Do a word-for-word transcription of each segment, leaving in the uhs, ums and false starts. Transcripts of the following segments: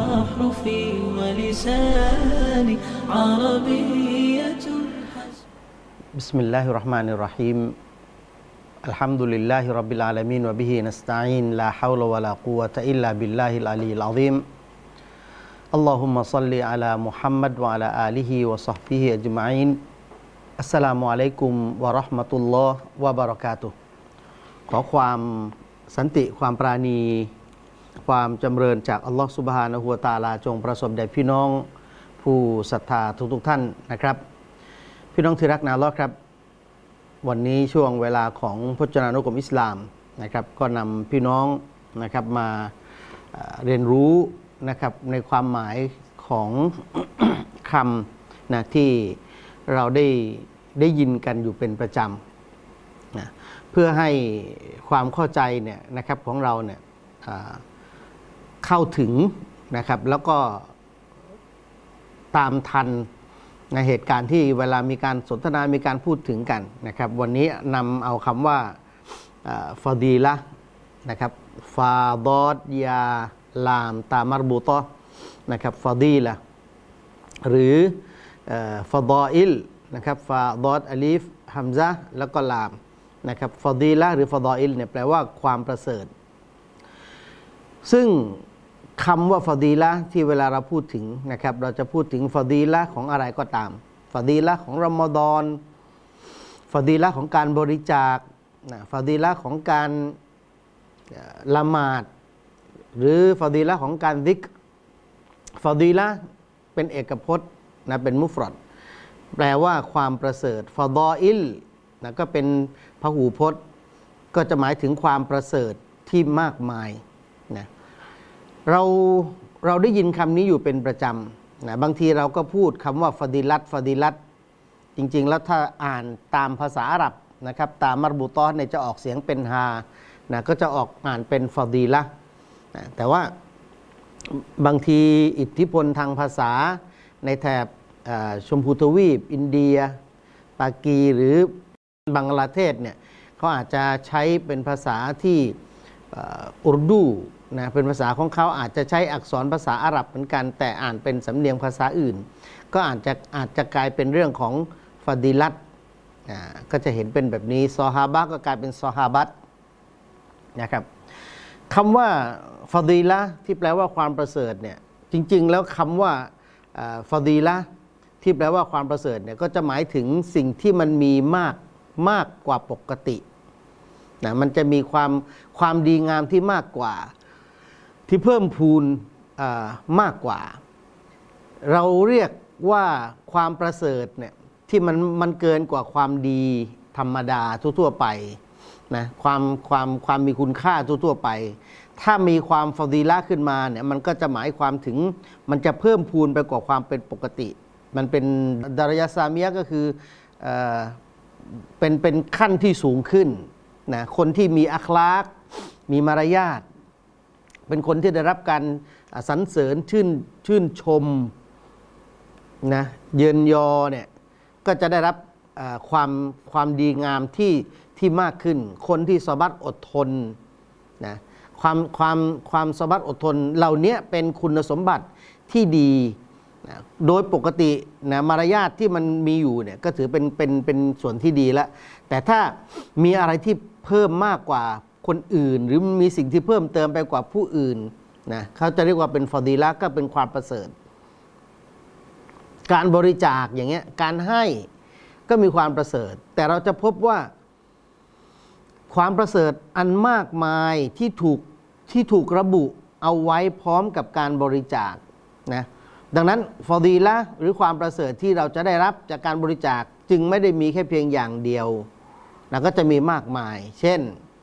أحرفي ولساني عربية. بسم الله الرحمن الرحيم. الحمد لله رب العالمين وبه نستعين لا حول ولا قوة إلا بالله العلي العظيم. اللهم صل على محمد وعلى آله وصحبه أجمعين.อัสสลามุอะลัยกุมวะเราะห์มะตุลลอฮ์วะบะเราะกาตุฮ์ขอความสันติความปราณีความจำเริญจากอัลลอฮ์ซุบฮานะฮูวะตะอาลาจงประสบแด่พี่น้องผู้ศรัทธาทุกๆท่านนะครับพี่น้องที่รักนาอัลเลาะห์ครับวันนี้ช่วงเวลาของพจนานุกรมอิสลามนะครับก็นำพี่น้องนะครับมาเรียนรู้นะครับในความหมายของ คำนะที่เราได้ได้ยินกันอยู่เป็นประจำนะเพื่อให้ความเข้าใจเนี่ยนะครับของเราเนี่ยเข้าถึงนะครับแล้วก็ตามทันในเหตุการณ์ที่เวลามีการสนทนามีการพูดถึงกันนะครับวันนี้นำเอาคำว่าฟาดีละนะครับฟาดอดยาลามตามารบูตอนะครับฟาดีละหรือฟาดออิลนะครับฟาดอดอลิฟฮัมซะแล้วก็ลามนะครับฟาดีละหรือฟาดออิลเนี่ยแปลว่าความประเสริฐซึ่งคำว่าฟาดีละที่เวลาเราพูดถึงนะครับเราจะพูดถึงฟาดีละของอะไรก็ตามฟาดีละของรอมฎอนฟาดีละของการบริจาคนะฟาดีละของการละหมาดหรือฟาดีละของการซิกร์ฟาดีละเป็นเอกพจน์นะเป็นมุฟรอดแปลว่าความประเสริฐฟาดออิลนะก็เป็นพหูพจน์ก็จะหมายถึงความประเสริฐที่มากมายนะเราเราได้ยินคำนี้อยู่เป็นประจำนะบางทีเราก็พูดคำว่าฟาดิลัตฟาดิลัตจริงๆแล้วถ้าอ่านตามภาษาอาหรับนะครับตามมัรบูตอเนี่ยจะออกเสียงเป็นฮานะก็จะออกอ่านเป็นฟาดีละนะแต่ว่าบางทีอิทธิพลทางภาษาในแถบชมพูทวีปอินเดียปากีหรือบังกลาเทศเนี่ยเขาอาจจะใช้เป็นภาษาที่อุรดูนะเป็นภาษาของเขาอาจจะใช้อักษรภาษาอาหรับเหมือนกันแต่อ่านเป็นสำเนียงภาษาอื่นก็อาจจะอาจจะกลายเป็นเรื่องของฟาดิลัตก็จะเห็นเป็นแบบนี้ซอฮาบะก็กลายเป็นซอฮาบัตนะครับคำว่าฟาดีละที่แปลว่าความประเสริฐเนี่ยจริงๆแล้วคำว่าฟาดีละที่แปลว่าความประเสริฐเนี่ยก็จะหมายถึงสิ่งที่มันมีมากมากกว่าปกตินะมันจะมีความความดีงามที่มากกว่าที่เพิ่มพูนมากกว่าเราเรียกว่าความประเสริฐเนี่ยที่มันมันเกินกว่าความดีธรรมดาทั่วๆไปนะความความความมีคุณค่าทั่วๆไปถ้ามีความฟาดีละขึ้นมาเนี่ยมันก็จะหมายความถึงมันจะเพิ่มพูนไปกว่าความเป็นปกติมันเป็นดารายะซามียะก็คือเอ่อเป็นเป็นขั้นที่สูงขึ้นนะคนที่มีอัคลากมีมารยาทเป็นคนที่ได้รับการสรรเสริญชื่นชื่นชมนะเยินยอเนี่ยก็จะได้รับความความดีงามที่ที่มากขึ้นคนที่ซอบัตอดทนนะความความความซอบัตอดทนเหล่านี้เป็นคุณสมบัติที่ดีนะโดยปกตินะมารยาทที่มันมีอยู่เนี่ยก็ถือเป็นเป็นเป็นส่วนที่ดีแล้วแต่ถ้ามีอะไรที่เพิ่มมากกว่าคนอื่นหรือมีสิ่งที่เพิ่มเติมไปกว่าผู้อื่นนะเขาจะเรียกว่าเป็นฟาดีละห์ก็เป็นความประเสริฐการบริจาคอย่างเงี้ยการให้ก็มีความประเสริฐแต่เราจะพบว่าความประเสริฐอันมากมายที่ถูกที่ถูกระบุเอาไว้พร้อมกับการบริจาคนะดังนั้นฟาดีละห์หรือความประเสริฐที่เราจะได้รับจากการบริจาคจึงไม่ได้มีแค่เพียงอย่างเดียวนะก็จะมีมากมายเช่น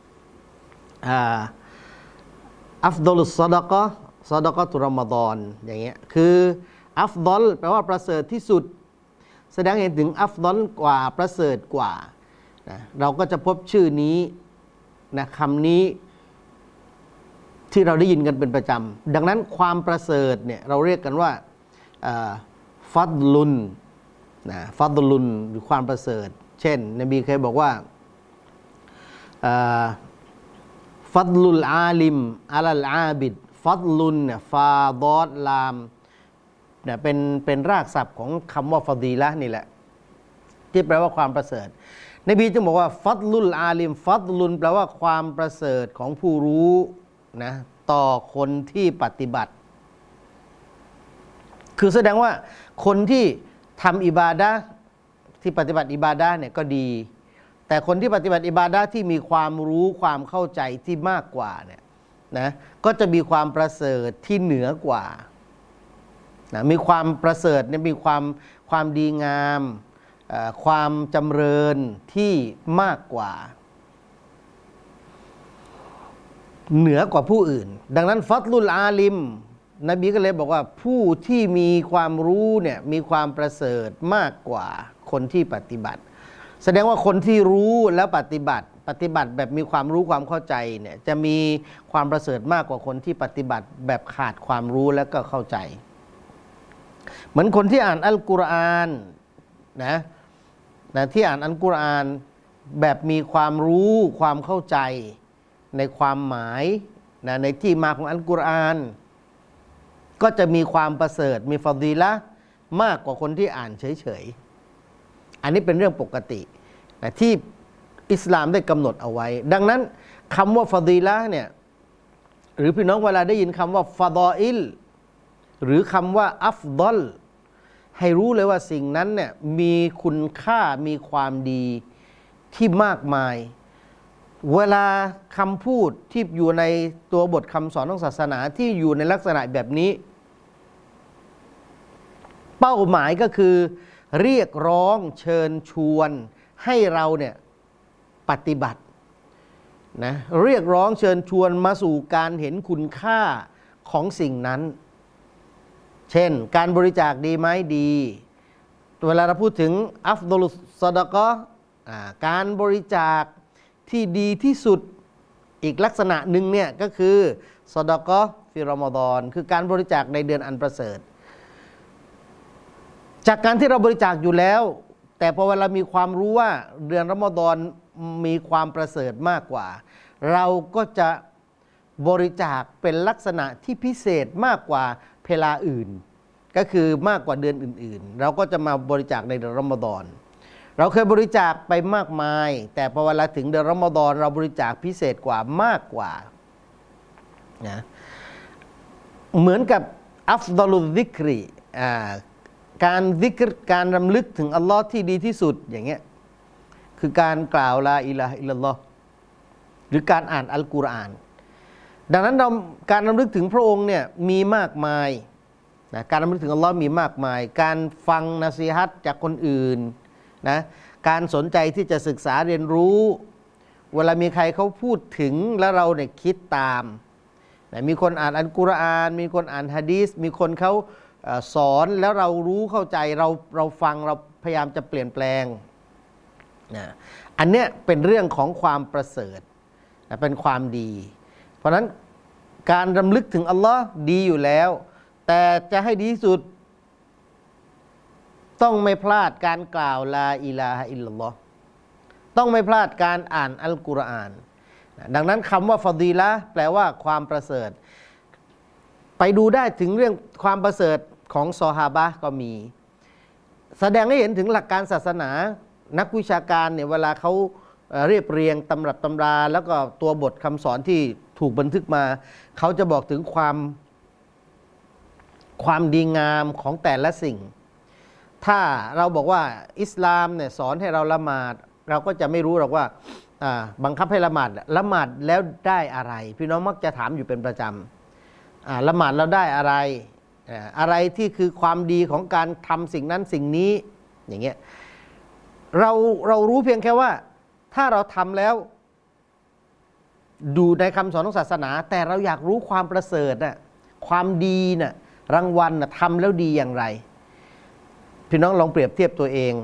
อัฟฎอลุสซอดะกะฮ์ซอดะกะตุรอมฎอนอย่างเงี้ยคืออัฟฎอลแปลว่าประเสริฐที่สุดแสดงเห็นถึงอัฟฎอลกว่าประเสริฐกว่านะเราก็จะพบชื่อนี้นะคำนี้ที่เราได้ยินกันเป็นประจำดังนั้นความประเสริฐเนี่ยเราเรียกกันว่าฟัดลุนนะฟัดลุนหรือความประเสริฐเช่นนบีเคยบอกว่าฟัดลุลอาลิมอะลัลอาบิดฟัดลุนเนี่ยฟาดอดลามเนี่ยเป็นเป็นรากศัพท์ของคำว่าฟาดีละห์นี่แหละที่แปลว่าความประเสริฐนบีจึงบอกว่าฟัดลุลอาลิมฟัดลุนแปลว่าความประเสริฐของผู้รู้นะต่อคนที่ปฏิบัติคือแสดงว่าคนที่ทำอิบาดะห์ที่ปฏิบัติอิบาดะห์เนี่ยก็ดีแต่คนที่ปฏิบัติอิบาดะห์ที่มีความรู้ความเข้าใจที่มากกว่าเนี่ยนะก็จะมีความประเสริฐที่เหนือกว่านะมีความประเสริฐเนี่ยมีความความดีงามความจำเริญที่มากกว่าเหนือกว่าผู้อื่นดังนั้นฟัดลุลอาลิมนบีก็เลยบอกว่าผู้ที่มีความรู้เนี่ยมีความประเสริฐมากกว่าคนที่ปฏิบัติแสดงว่าคนที่รู้แล้วปฏิบัติปฏิบัติแบบมีความรู้ความเข้าใจเนี่ยจะมีความประเสริฐมากกว่าคนที่ปฏิบัติแบบขาดความรู้แล้วก็เข้าใจเหมือนคนที่อ่านอัลกุรอานนะนะที่อ่านอัลกุรอานแบบมีความรู้ความเข้าใจในความหมายนะในที่มาของอัลกุรอานก็จะมีความประเสริฐมีฟาดีละห์มากกว่าคนที่อ่านเฉยๆอันนี้เป็นเรื่องปกตินะที่อิสลามได้กำหนดเอาไว้ดังนั้นคำว่าฟาดีละห์เนี่ยหรือพี่น้องเวลาได้ยินคำว่าฟาดออิลหรือคำว่าอัฟฎอลให้รู้เลยว่าสิ่งนั้นเนี่ยมีคุณค่ามีความดีที่มากมายเวลาคำพูดที่อยู่ในตัวบทคำสอนของศาสนาที่อยู่ในลักษณะแบบนี้เป้าหมายก็คือเรียกร้องเชิญชวนให้เราเนี่ยปฏิบัตินะเรียกร้องเชิญชวนมาสู่การเห็นคุณค่าของสิ่งนั้นเช่นการบริจาคดีไหมดีเวลาเราพูดถึงอัฟฎอลุสซอดะกอฮ์การบริจาคที่ดีที่สุดอีกลักษณะหนึ่งเนี่ยก็คือซอดะกอฮ์ฟิรอมฎอนคือการบริจาคในเดือนอันประเสริฐจากการที่เราบริจาคอยู่แล้วแต่พอเวลามีความรู้ว่าเดือนรอมฎอนมีความประเสริฐมากกว่าเราก็จะบริจาคเป็นลักษณะที่พิเศษมากกว่าเวลาอื่นก็คือมากกว่าเดือนอื่นๆเราก็จะมาบริจาคในเดือนรอมฎอนเราเคยบริจาคไปมากมายแต่พอเวลาถึงเดือนรอมฎอนเราบริจาคพิเศษกว่ามากกว่านะเหมือนกับอัฟฎอลุซซิกรีอ่าการซิกรการรำลึกถึงอัลลอฮ์ที่ดีที่สุดอย่างเงี้ยคือการกล่าวลาอิลาฮะอิลลัลลอฮ์หรือการอ่านอัลกุรอานดังนั้นเราการรำลึกถึงพระองค์เนี่ยมีมากมายนะการรำลึกถึงอัลลอฮ์มีมากมายการฟังนะซีฮัตจากคนอื่นนะการสนใจที่จะศึกษาเรียนรู้เวลามีใครเขาพูดถึงแล้วเราเนี่ยคิดตามนะมีคนอ่านอัลกุรอานมีคนอ่านหะดีษมีคนเขาสอนแล้วเรารู้เข้าใจเราเราฟังเราพยายามจะเปลี่ยนแปลงนะอันเนี้ยเป็นเรื่องของความประเสริฐนะเป็นความดีเพราะฉะนั้นการรำลึกถึงอัลลอฮ์ดีอยู่แล้วแต่จะให้ดีที่สุดต้องไม่พลาดการกล่าวลาอิลาฮะอิลลัลลอฮ์ต้องไม่พลาดการอ่านอัลกุรอานดังนั้นคำว่าฟาดีละห์แปลว่าความประเสริฐไปดูได้ถึงเรื่องความประเสริฐของซอฮาบะห์ก็มีแสดงให้เห็นถึงหลักการศาสนานักวิชาการเนี่ยเวลาเขาเรียบเรียงตำรับตำราแล้วก็ตัวบทคำสอนที่ถูกบันทึกมาเขาจะบอกถึงความความดีงามของแต่ละสิ่งถ้าเราบอกว่าอิสลามเนี่ยสอนให้เราละหมาดเราก็จะไม่รู้หรอกว่าบังคับให้ละหมาดละหมาดแล้วได้อะไรพี่น้องมักจะถามอยู่เป็นประจำละหมาดเราได้อะไรอะไรที่คือความดีของการทำสิ่งนั้นสิ่งนี้อย่างเงี้ยเราเรารู้เพียงแค่ว่าถ้าเราทำแล้วดูในคำสอนของศาสนาแต่เราอยากรู้ความประเสริฐน่ะความดีน่ะรางวัลน่ะทำแล้วดีอย่างไรพี่น้องลองเปรียบเทียบตัวเอง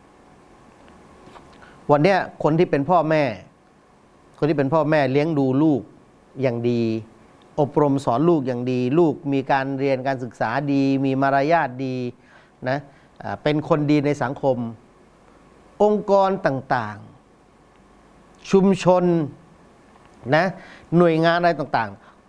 วันเนี้ยคนที่เป็นพ่อแม่คนที่เป็นพ่อแม่เลี้ยงดูลูกอย่างดีอบรมสอนลูกอย่างดีลูกมีการเรียนการศึกษาดีมีมารยาทดีนะเป็นคนดีในสังคมองค์กรต่างๆชุมชนนะหน่วยงานอะไรต่างๆ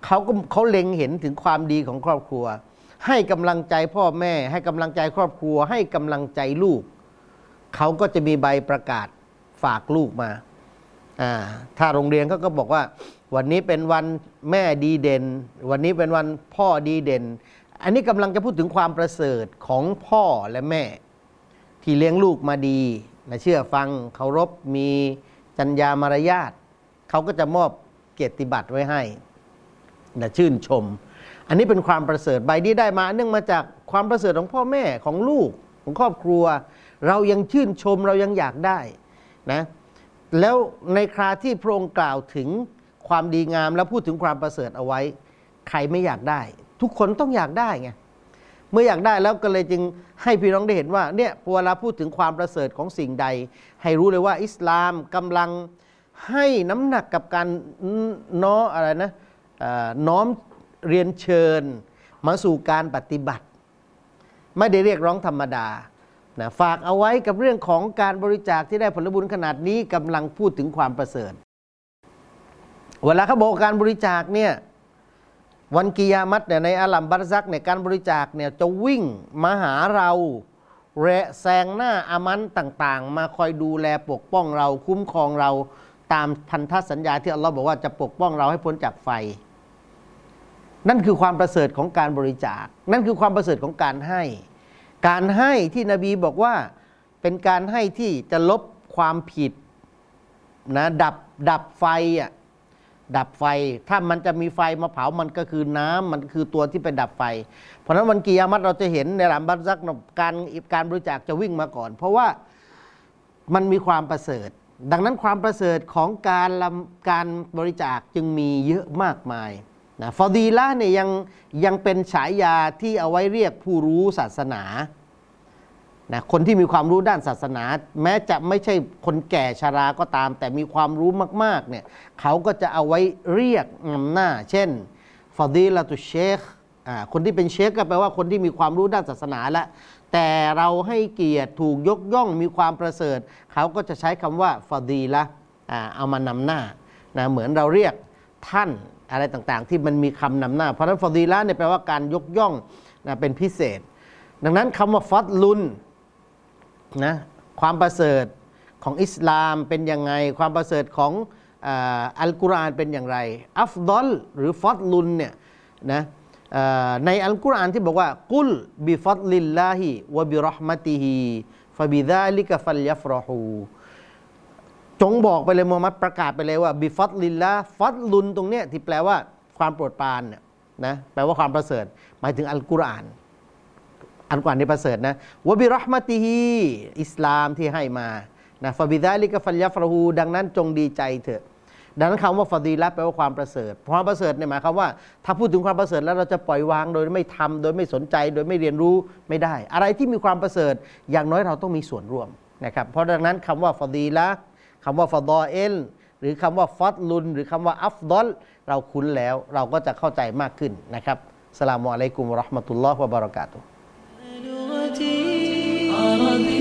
เขาก็เขาเล็งเห็นถึงความดีของครอบครัวให้กำลังใจพ่อแม่ให้กำลังใจครอบครัวให้กำลังใจลูกเขาก็จะมีใบประกาศฝากลูกมาอ่าถ้าโรงเรียนเขาก็บอกว่าวันนี้เป็นวันแม่ดีเด่นวันนี้เป็นวันพ่อดีเด่นอันนี้กำลังจะพูดถึงความประเสริฐของพ่อและแม่ที่เลี้ยงลูกมาดีนะเชื่อฟังเคารพมีจรรยามารยาทเขาก็จะมอบเกียรติบัตรไว้ให้นะชื่นชมอันนี้เป็นความประเสริฐใบนี้ได้มาเนื่องมาจากความประเสริฐของพ่อแม่ของลูกของครอบครัวเรายังชื่นชมเรายังอยากได้นะแล้วในคราที่พระองค์กล่าวถึงความดีงามแล้วพูดถึงความประเสริฐเอาไว้ใครไม่อยากได้ทุกคนต้องอยากได้ไงเมื่ออยากได้แล้วก็เลยจึงให้พี่น้องได้เห็นว่าเนี่ยเวลาพูดถึงความประเสริฐของสิ่งใดให้รู้เลยว่าอิสลามกำลังให้น้ำหนักกับการน้ออะไรนะน้อมเรียนเชิญมาสู่การปฏิบัติไม่ได้เรียกร้องธรรมดานะฝากเอาไว้กับเรื่องของการบริจาคที่ได้ผลบุญขนาดนี้กำลังพูดถึงความประเสริฐเวลาเขาบอกการบริจาคเนี่ยวันกิยามัตเนี่ยในอาลัมบัรซักเนี่ยการบริจาคเนี่ยจะวิ่งมาหาเราและแซงหน้าอามันต่างๆมาคอยดูแลปกป้องเราคุ้มครองเราตามพันธสัญญาที่อัลลอฮ์บอกว่าจะปกป้องเราให้พ้นจากไฟนั่นคือความประเสริฐของการบริจาคนั่นคือความประเสริฐของการให้การให้ที่นบีบอกว่าเป็นการให้ที่จะลบความผิดนะดับดับไฟอ่ะดับไฟถ้ามันจะมีไฟมาเผามันก็คือน้ำมันคือตัวที่ไปดับไฟเพราะฉะนั้นวันกิยามะฮ์เราจะเห็นในหลังบัรซักการการบริจาคจะวิ่งมาก่อนเพราะว่ามันมีความประเสริฐดังนั้นความประเสริฐของการการบริจาคจึงมีเยอะมากมายนะฟอดีละห์เนี่ยยังยังเป็นฉายาที่เอาไว้เรียกผู้รู้ศาสนานะคนที่มีความรู้ด้านศาสนาแม้จะไม่ใช่คนแก่ชราก็ตามแต่มีความรู้มากๆเนี่ยเขาก็จะเอาไว้เรียกนำหน้าเช่นฟอดีละตุเชคอ่าคนที่เป็นเชคก็แปลว่าคนที่มีความรู้ด้านศาสนาแล้วแต่เราให้เกียรติถูกยกย่องมีความประเสริฐเขาก็จะใช้คำว่าฟอดีละอ่าเอามานำหน้านะเหมือนเราเรียกท่านอะไรต่างๆที่มันมีคำนำหน้าเพราะฉะนั้นฟอดีละเนี่ยแปลว่าการยกย่องนะเป็นพิเศษดังนั้นคำว่าฟัดลุนนะความประเสริฐของอิสลามเป็นยังไงความประเสริฐของอัลกุรอานเป็นอย่างไรอัฟฎอลหรือฟัดลุนเนี่ยนะในอัลกุรอานที่บอกว่ากุลบิฟัดลิลลาฮิวะบิเราะห์มะติฮิฟะบิซาลิกะฟัลยัฟเราะฮูจงบอกไปเลยมูฮัมหมัดประกาศไปเลยว่าบิฟัดลิลลาฟัดลุนตรงเนี้ยที่แปลว่าความโปรดปรานเนี่ยนะแปลว่าความประเสริฐหมายถึงอัลกุรอานอันกว่านี้ประเสริฐนะวะบิเราะห์มะติฮิอิสลามที่ให้มานะฟะบิซาลิกะฟัลยัฟเราะฮูดังนั้นจงดีใจเถอะดังนั้นคำว่าฟอดีละห์แปลว่าความประเสริฐความประเสริฐเนี่ยหมายความว่าถ้าพูดถึงความประเสริฐแล้วเราจะปล่อยวางโดยไม่ทำโดยไม่สนใจโดยไม่เรียนรู้ไม่ได้อะไรที่มีความประเสริฐอย่างน้อยเราต้องมีส่วนร่วมนะครับเพราะดังนั้นคำว่าฟอดีละห์คำว่าฟอฎอเอลหรือคำว่าฟัดลุนหรือคำว่าอัฟฎอลเราคุ้นแล้วเราก็จะเข้าใจมากขึ้นนะครับอัสสลามุอะลัยกุมวะเราะห์มะตุลลอฮ์วะบะเราะกาตุฮ์